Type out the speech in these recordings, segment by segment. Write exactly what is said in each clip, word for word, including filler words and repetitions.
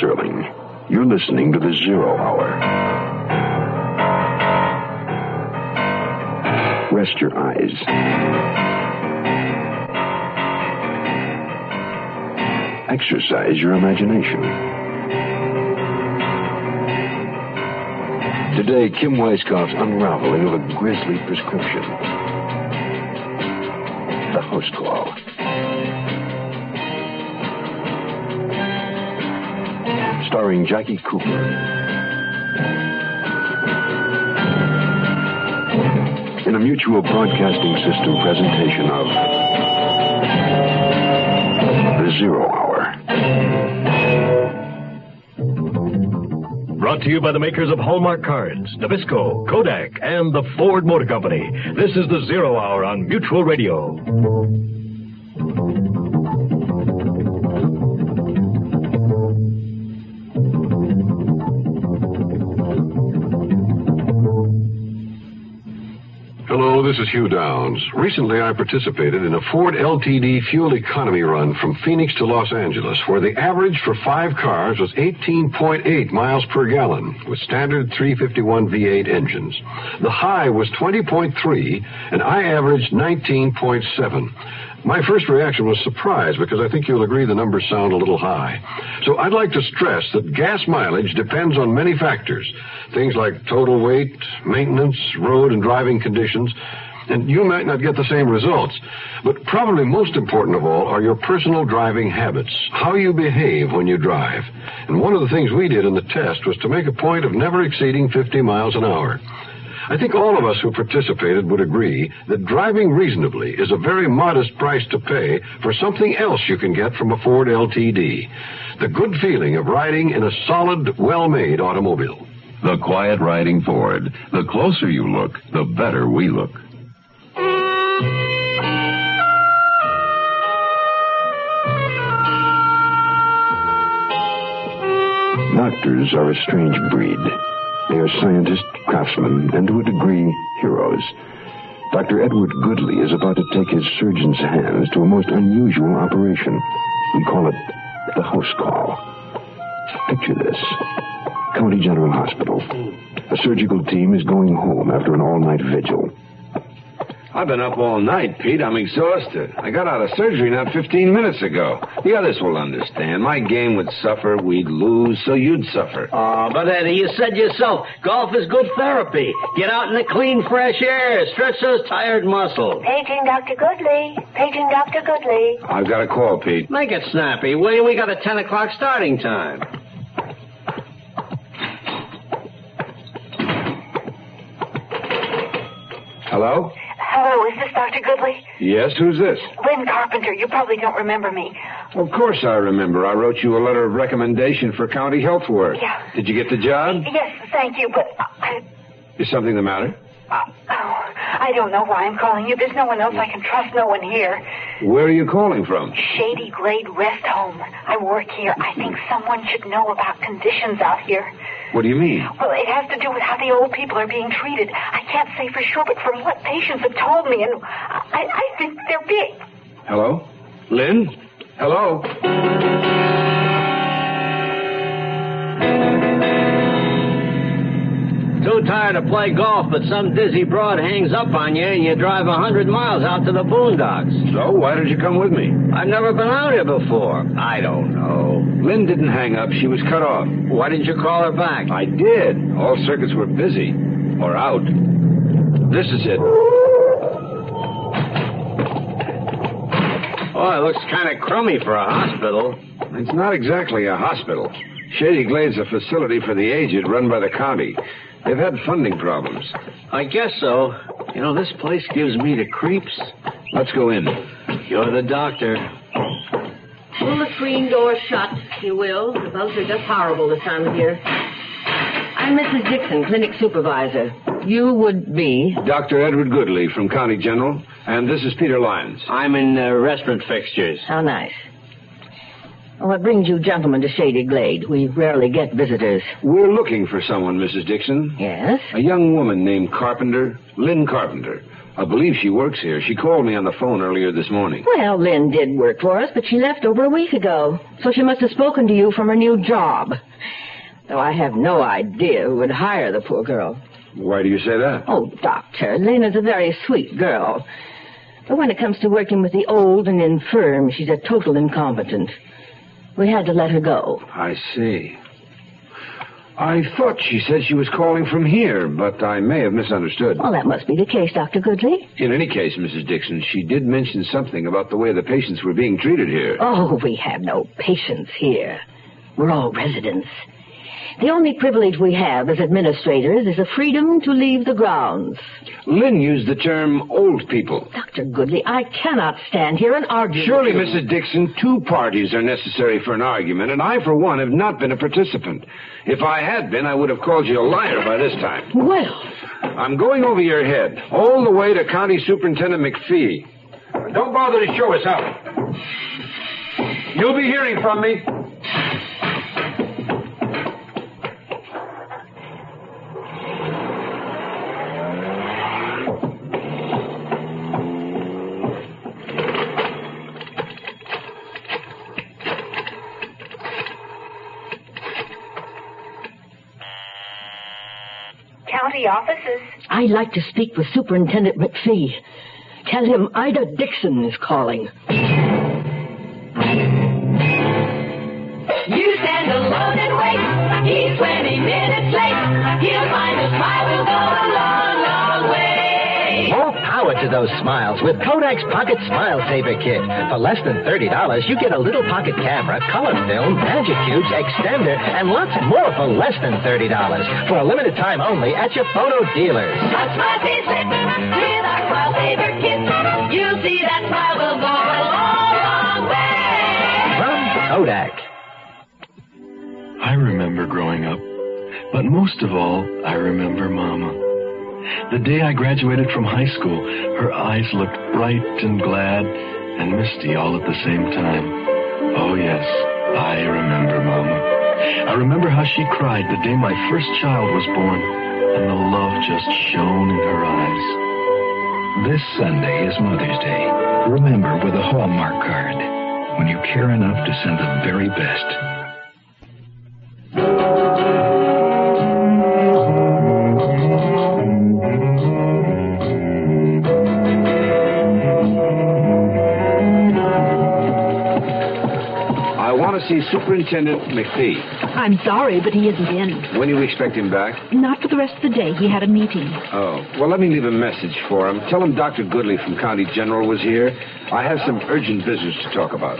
Serling. You're listening to the Zero Hour. Rest your eyes. Exercise your imagination. Today, Kim Weiskopf's unraveling of a grisly prescription. The House Call. Starring Jackie Cooper. In a Mutual Broadcasting System presentation of The Zero Hour. Brought to you by the makers of Hallmark cards, Nabisco, Kodak, and the Ford Motor Company. This is the Zero Hour on Mutual Radio. Hello, this is Hugh Downs. Recently, I participated in a Ford L T D fuel economy run from Phoenix to Los Angeles, where the average for five cars was eighteen point eight miles per gallon, with standard three fifty-one V eight engines. The high was twenty point three, and I averaged nineteen point seven. My first reaction was surprise, because I think you'll agree the numbers sound a little high. So I'd like to stress that gas mileage depends on many factors. Things like total weight, maintenance, road and driving conditions, and you might not get the same results. But probably most important of all are your personal driving habits, how you behave when you drive. And one of the things we did in the test was to make a point of never exceeding fifty miles an hour. I think all of us who participated would agree that driving reasonably is a very modest price to pay for something else you can get from a Ford L T D. The good feeling of riding in a solid, well-made automobile. The quiet riding Ford. The closer you look, the better we look. Doctors are a strange breed. They are scientists, craftsmen, and to a degree, heroes. Doctor Edward Goodley is about to take his surgeon's hands to a most unusual operation. We call it the House Call. Picture this. County General Hospital. A surgical team is going home after an all-night vigil. I've been up all night, Pete. I'm exhausted. I got out of surgery not fifteen minutes ago. The others will understand. My game would suffer, we'd lose, so you'd suffer. Oh, but Eddie, you said yourself, golf is good therapy. Get out in the clean, fresh air. Stretch those tired muscles. Paging Doctor Goodley. Paging Doctor Goodley. I've got a call, Pete. Make it snappy, will you? We got a ten o'clock starting time. Hello? Hello, is this Doctor Goodley? Yes, who's this? Lynn Carpenter. You probably don't remember me. Of course I remember. I wrote you a letter of recommendation for county health work. Yeah. Did you get the job? Yes, thank you, but I... Is something the matter? Uh, oh, I don't know why I'm calling you. There's no one else I can trust, no one here. Where are you calling from? Shady Glade Rest Home. I work here. I think someone should know about conditions out here. What do you mean? Well, it has to do with how the old people are being treated. I can't say for sure, but from what patients have told me, and I, I think they're big. Hello? Lynn? Hello? Too tired to play golf, but some dizzy broad hangs up on you and you drive a hundred miles out to the boondocks. So, why did you come with me? I've never been out here before. I don't know. Lynn didn't hang up. She was cut off. Why didn't you call her back? I did. All circuits were busy. Or out. This is it. Oh, it looks kind of crummy for a hospital. It's not exactly a hospital. Shady Glade's a facility for the aged run by the county. They've had funding problems. I guess so. You know, this place gives me the creeps. Let's go in. You're the doctor. Pull the screen door shut, if you will. The bugs are just horrible this time of year. I'm Missus Dixon, clinic supervisor. You would be? Doctor Edward Goodley from County General, and this is Peter Lyons. I'm in uh, restaurant fixtures. How nice. What brings you gentlemen to Shady Glade? We rarely get visitors. We're looking for someone, Missus Dixon. Yes? A young woman named Carpenter, Lynn Carpenter. I believe she works here. She called me on the phone earlier this morning. Well, Lynn did work for us, but she left over a week ago. So she must have spoken to you from her new job. Though I have no idea who would hire the poor girl. Why do you say that? Oh, Doctor, Lynn is a very sweet girl. But when it comes to working with the old and infirm, she's a total incompetent. We had to let her go. I see. I thought she said she was calling from here, but I may have misunderstood. Well, that must be the case, Doctor Goodley. In any case, Missus Dixon, she did mention something about the way the patients were being treated here. Oh, we have no patients here. We're all residents. The only privilege we have as administrators is the freedom to leave the grounds. Lynn used the term old people. Doctor Goodley, I cannot stand here and argue. Surely, with you. Missus Dixon, two parties are necessary for an argument, and I, for one, have not been a participant. If I had been, I would have called you a liar by this time. Well, I'm going over your head, all the way to County Superintendent McPhee. Don't bother to show us out. You'll be hearing from me. County offices. I'd like to speak with Superintendent McPhee. Tell him Ida Dixon is calling. You stand alone and wait. He's twenty minutes late. He'll find a smile will go a long, long way. More power to those smiles with Kodak's Pocket Smile Saver Kit. For less than thirty dollars, you get a little pocket camera, color film, magic cubes, extender, and lots more for less than thirty dollars. For a limited time only at your photo dealers. A smile tastes lit with our Smile Saver Kit. You'll see that smile will go a long, long way. From Kodak. I remember growing up, but most of all, I remember Mama. The day I graduated from high school, her eyes looked bright and glad and misty all at the same time. Oh, yes, I remember Mama. I remember how she cried the day my first child was born, and the love just shone in her eyes. This Sunday is Mother's Day. Remember with a Hallmark card, when you care enough to send the very best. See Superintendent McPhee. I'm sorry, but he isn't in. When do you expect him back? Not for the rest of the day. He had a meeting. Oh, well, let me leave a message for him. Tell him Doctor Goodley from County General was here. I have some urgent business to talk about.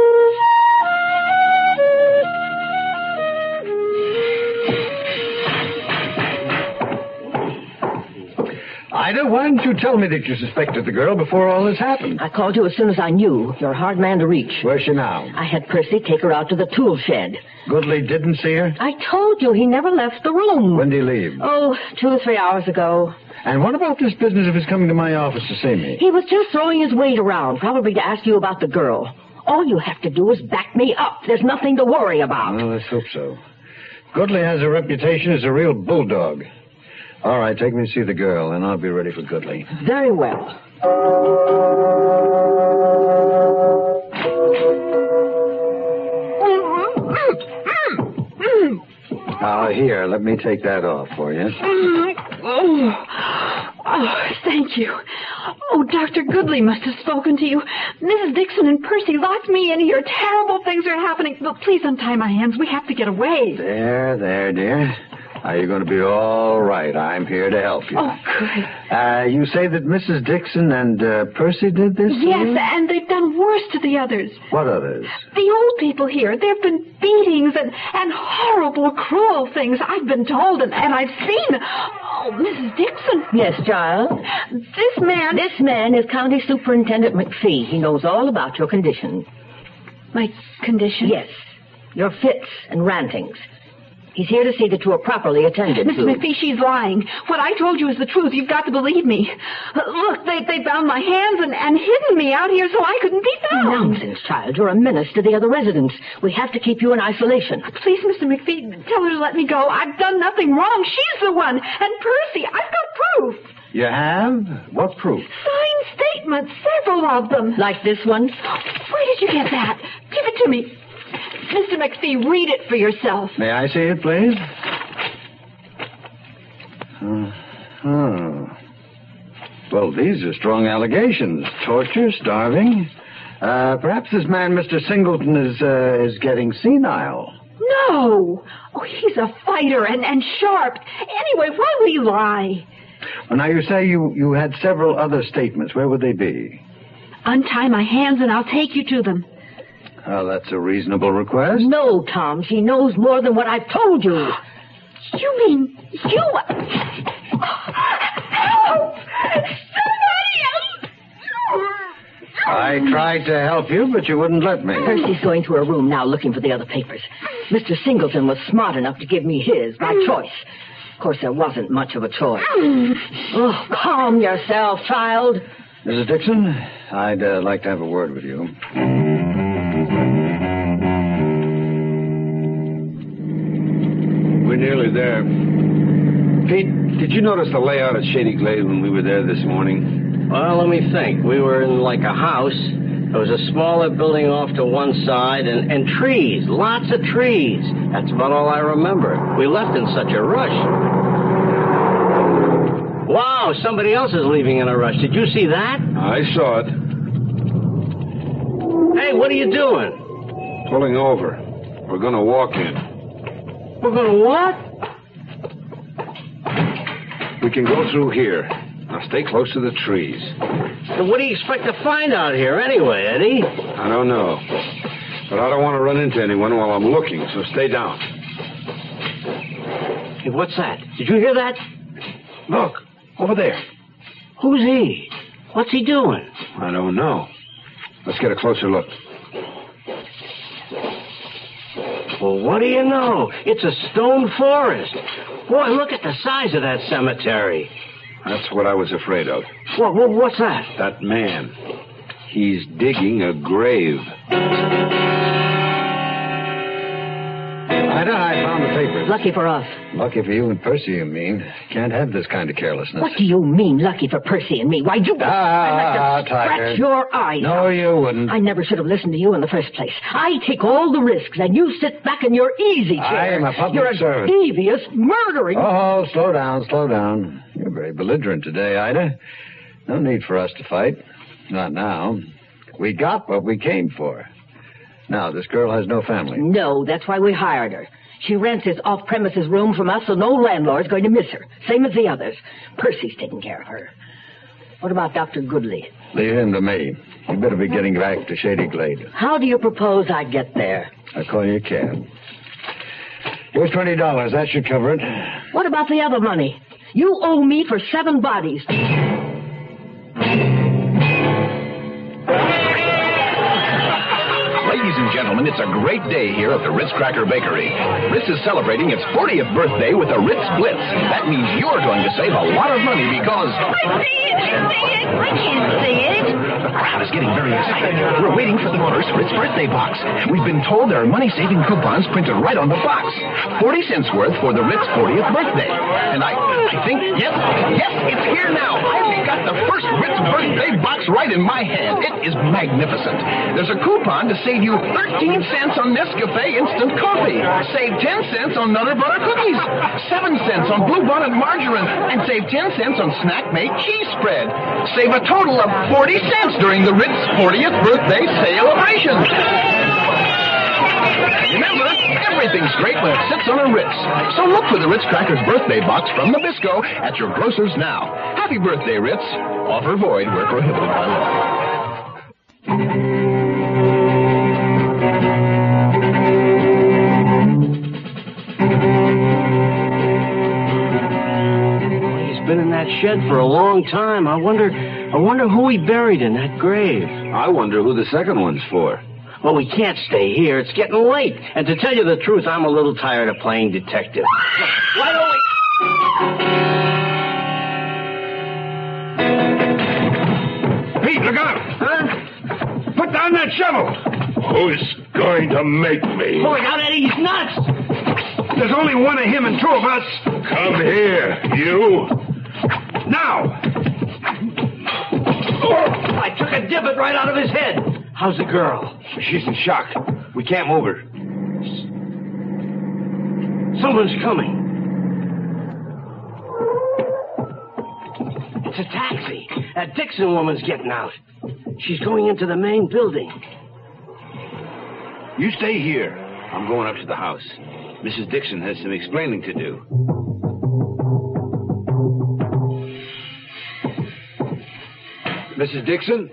Ida, why didn't you tell me that you suspected the girl before all this happened? I called you as soon as I knew. You're a hard man to reach. Where's she now? I had Percy take her out to the tool shed. Goodley didn't see her? I told you he never left the room. When did he leave? Oh, two or three hours ago. And what about this business of his coming to my office to see me? He was just throwing his weight around, probably to ask you about the girl. All you have to do is back me up. There's nothing to worry about. Well, let's hope so. Goodley has a reputation as a real bulldog. All right, take me to see the girl, and I'll be ready for Goodley. Very well. Uh, here, let me take that off for you. Oh, oh, thank you. Oh, Doctor Goodley must have spoken to you. Missus Dixon and Percy locked me in here. Terrible things are happening. But please untie my hands. We have to get away. There, there, dear. Now, you're going to be all right. I'm here to help you. Oh, good. Uh, you say that Missus Dixon and uh, Percy did this? Yes, and they've done worse to the others. What others? The old people here. There have been beatings and, and horrible, cruel things. I've been told, and, and I've seen. Oh, Missus Dixon. Yes, child? This man... This man is County Superintendent McPhee. He knows all about your condition. My condition? Yes. Your fits and rantings. He's here to see that you are properly attended Missus to. McPhee, she's lying. What I told you is the truth. You've got to believe me. Uh, look, they they bound my hands and, and hidden me out here so I couldn't be found. Nonsense, child. You're a menace to the other residents. We have to keep you in isolation. Please, Mister McPhee, tell her to let me go. I've done nothing wrong. She's the one. And Percy, I've got proof. You have? What proof? Signed statements, several of them. Like this one? Where did you get that? Give it to me. Mister McPhee, read it for yourself. May I see it, please? Uh, oh. Well, these are strong allegations. Torture, starving. Uh, perhaps this man, Mister Singleton, is uh, is getting senile. No. Oh, he's a fighter and, and sharp. Anyway, why would he lie? Well, now, you say you, you had several other statements. Where would they be? Untie my hands and I'll take you to them. Well, that's a reasonable request. No, Tom. She knows more than what I've told you. You mean you... Help! Somebody else! I tried to help you, but you wouldn't let me. Percy's going to her room now looking for the other papers. Mister Singleton was smart enough to give me his by choice. Of course, there wasn't much of a choice. Oh, calm yourself, child. Missus Dixon, I'd uh, like to have a word with you. We're nearly there. Pete, did you notice the layout at Shady Glade when we were there this morning? Well, let me think. We were in like a house. There was a smaller building off to one side and, and trees, lots of trees. That's about all I remember. We left in such a rush. Wow, somebody else is leaving in a rush. Did you see that? I saw it. Hey, what are you doing? Pulling over. We're going to walk in. We're going to what? We can go through here. Now stay close to the trees. So what do you expect to find out here anyway, Eddie? I don't know. But I don't want to run into anyone while I'm looking, so stay down. Hey, what's that? Did you hear that? Look, over there. Who's he? What's he doing? I don't know. Let's get a closer look. Well, what do you know? It's a stone forest. Boy, look at the size of that cemetery. That's what I was afraid of. What, what, what's that? That man. He's digging a grave. Ida, I found the papers. Lucky for us. Lucky for you and Percy, you mean. Can't have this kind of carelessness. What do you mean, lucky for Percy and me? Why, you... Ah, I'd like to Tiger. scratch your eyes No, out. you wouldn't. I never should have listened to you in the first place. I take all the risks, and you sit back in your easy chair. I am a public You're a servant. devious, murdering... Oh, slow down, slow down. You're very belligerent today, Ida. No need for us to fight. Not now. We got what we came for. Now, this girl has no family. No, that's why we hired her. She rents his off-premises room from us, so no landlord's going to miss her. Same as the others. Percy's taking care of her. What about Doctor Goodley? Leave him to me. You better be getting back to Shady Glade. How do you propose I get there? I'll call you a cab. Here's twenty dollars. That should cover it. What about the other money? You owe me for seven bodies. Ladies and gentlemen, it's a great day here at the Ritz Cracker Bakery. Ritz is celebrating its fortieth birthday with a Ritz Blitz. That means you're going to save a lot of money because... I see it! I see it! I can't see it! The crowd is getting very excited. We're waiting for the first Ritz birthday box. We've been told there are money-saving coupons printed right on the box. forty cents worth for the Ritz fortieth birthday. And I I think, yes, yes, it's here now. I've got the first Ritz birthday box right in my hand. It is magnificent. There's a coupon to save you thirteen cents on Nescafe instant coffee. Save ten cents on Nutter Butter cookies. seven cents on Blue Bonnet margarine. And save ten cents on Snack Mate cheese spread. Save a total of forty cents during the Ritz fortieth birthday celebration. Remember, everything's great when it sits on a Ritz. So look for the Ritz Crackers birthday box from Nabisco at your grocer's now. Happy birthday, Ritz. Offer void where prohibited by law. Been in that shed for a long time. I wonder I wonder who he buried in that grave. I wonder who the second one's for. Well, we can't stay here. It's getting late. And to tell you the truth, I'm a little tired of playing detective. Why don't we... Pete, look out! Huh? Put down that shovel! Who's going to make me? Boy, now that he's nuts! There's only one of him and two of us. Come here, you. Now! took a divot right out of his head. How's the girl? She's in shock. We can't move her. Someone's coming. It's a taxi. That Dixon woman's getting out. She's going into the main building. You stay here. I'm going up to the house. Missus Dixon has some explaining to do. Missus Dixon?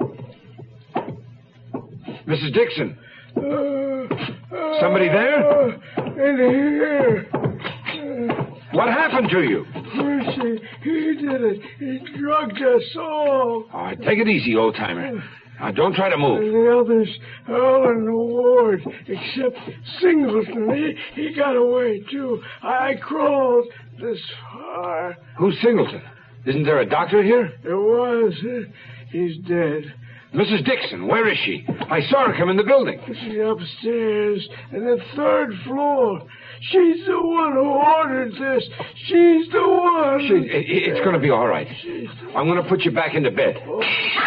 Missus Dixon? Somebody there? In here. What happened to you? Percy, he did it. He drugged us all. All right, take it easy, old-timer. Now, don't try to move. The others are all in the ward, except Singleton. He, he got away, too. I crawled this far. Who's Singleton? Isn't there a doctor here? There was. He's dead. Missus Dixon, where is she? I saw her come in the building. She's upstairs in the third floor. She's the one who ordered this. She's the one. She, it, it's going to be all right. I'm going to put you back into bed. Oh.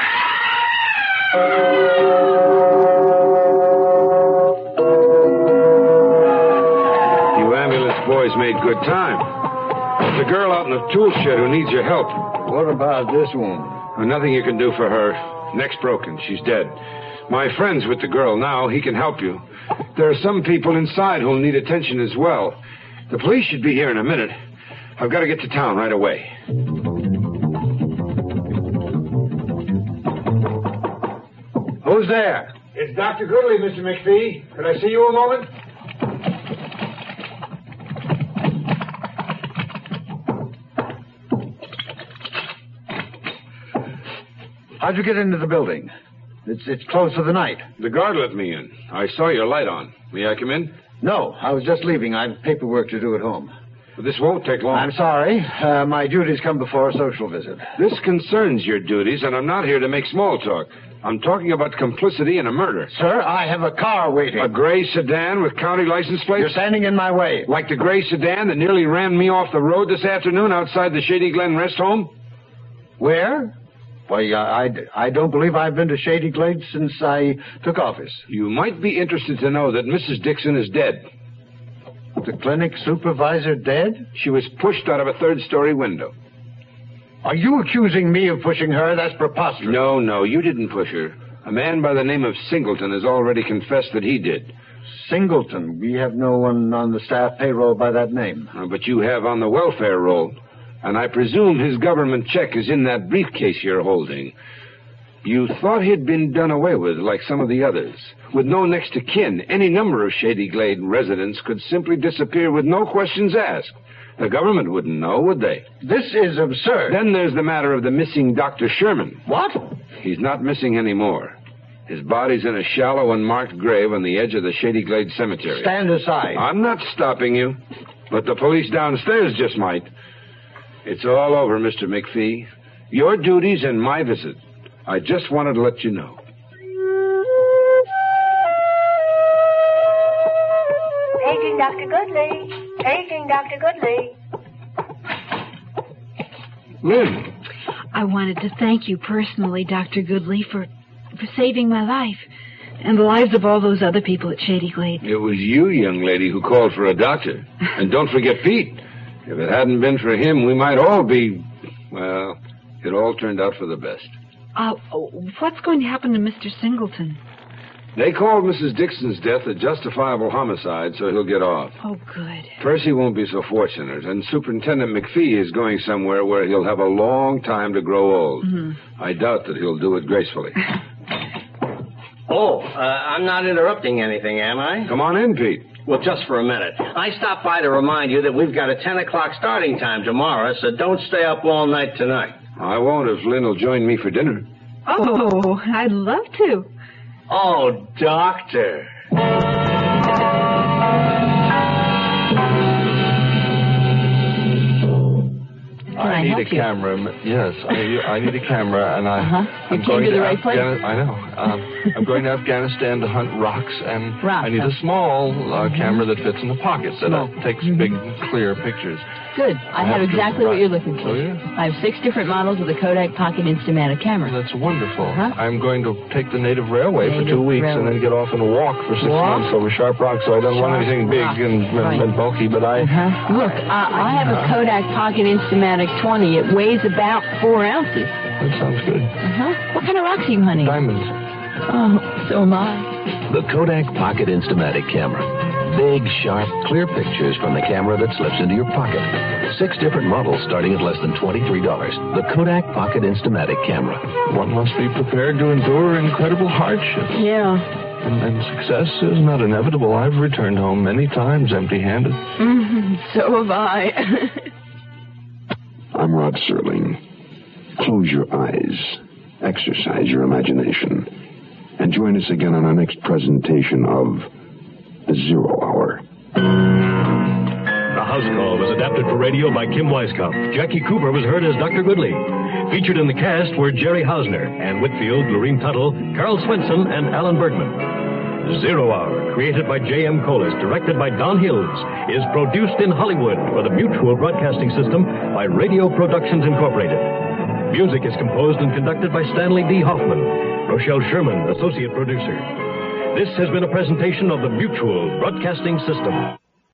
You ambulance boys made good time. There's a girl out in the tool shed who needs your help. What about this woman? Well, nothing you can do for her. Neck's broken. She's dead. My friend's with the girl now. He can help you. There are some people inside who'll need attention as well. The police should be here in a minute. I've got to get to town right away. Who's there? It's Doctor Goodley, Mister McPhee. Could I see you a moment? How'd you get into the building? It's it's close for the night. The guard let me in. I saw your light on. May I come in? No, I was just leaving. I have paperwork to do at home. But this won't take long. I'm sorry. Uh, my duties come before a social visit. This concerns your duties, and I'm not here to make small talk. I'm talking about complicity in a murder. Sir, I have a car waiting. A gray sedan with county license plates? You're standing in my way. Like the gray sedan that nearly ran me off the road this afternoon outside the Shady Glen rest home? Where? Why, I, I don't believe I've been to Shady Glades since I took office. You might be interested to know that Missus Dixon is dead. The clinic supervisor dead? She was pushed out of a third-story window. Are you accusing me of pushing her? That's preposterous. No, no, you didn't push her. A man by the name of Singleton has already confessed that he did. Singleton? We have no one on the staff payroll by that name. Uh, but you have on the welfare roll. And I presume his government check is in that briefcase you're holding. You thought he'd been done away with, like some of the others. With no next of kin, any number of Shady Glade residents could simply disappear with no questions asked. The government wouldn't know, would they? This is absurd. Then there's the matter of the missing Doctor Sherman. What? He's not missing anymore. His body's in a shallow, unmarked grave on the edge of the Shady Glade Cemetery. Stand aside. I'm not stopping you, but the police downstairs just might. It's all over, Mister McPhee. Your duties and my visit. I just wanted to let you know. Paging Doctor Goodley. Paging Doctor Goodley. Lynn. I wanted to thank you personally, Doctor Goodley, for for saving my life and the lives of all those other people at Shady Glade. It was you, young lady, who called for a doctor. And don't forget Pete. If it hadn't been for him, we might all be... Well, it all turned out for the best. Uh, what's going to happen to Mister Singleton? They called Missus Dixon's death a justifiable homicide, so he'll get off. Oh, good. Percy won't be so fortunate, and Superintendent McPhee is going somewhere where he'll have a long time to grow old. Mm-hmm. I doubt that he'll do it gracefully. Oh, uh, I'm not interrupting anything, am I? Come on in, Pete. Well, just for a minute. I stopped by to remind you that we've got a ten o'clock starting time tomorrow, so don't stay up all night tonight. I won't if Lynn will join me for dinner. Oh, I'd love to. Oh, Doctor. Can I, I need help a you? camera. Yes, I, I need a camera, and I, Uh-huh. You I'm came going to the to right place? Afghani- I know. Um, I'm going to Afghanistan to hunt rocks, and Rocks, I need huh? a small uh, camera that fits in the pocket, that Small. uh, takes Mhm. big, clear pictures. Good. I have exactly what you're looking for. Oh, yeah? I have six different models of the Kodak Pocket Instamatic camera. That's wonderful. Huh? I'm going to take the Native Railway Native for two weeks Railway. and then get off and walk for six Walk? months over Sharp Rock, so I don't want Sharp anything big Rock. and, and, Right. and bulky, but I... Uh-huh. Look, uh, I have a Kodak Pocket Instamatic twenty. It weighs about four ounces. That sounds good. Uh-huh. What kind of rocks are you hunting? Diamonds. Oh, so am I. The Kodak Pocket Instamatic camera. Big, sharp, clear pictures from the camera that slips into your pocket. Six different models starting at less than twenty-three dollars. The Kodak Pocket Instamatic camera. One must be prepared to endure incredible hardship. Yeah. And, and success is not inevitable. I've returned home many times empty-handed. Mm-hmm. So have I. I'm Rod Serling. Close your eyes, exercise your imagination, and join us again on our next presentation of The Zero Hour. The House Call was adapted for radio by Kim Weiskopf. Jackie Cooper was heard as Doctor Goodley. Featured in the cast were Jerry Hausner, Ann Whitfield, Lorene Tuttle, Carl Swenson, and Alan Bergman. Zero Hour, created by J M Colas, directed by Don Hills, is produced in Hollywood for the Mutual Broadcasting System by Radio Productions Incorporated. Music is composed and conducted by Stanley D. Hoffman. Rochelle Sherman, associate producer. This has been a presentation of the Mutual Broadcasting System.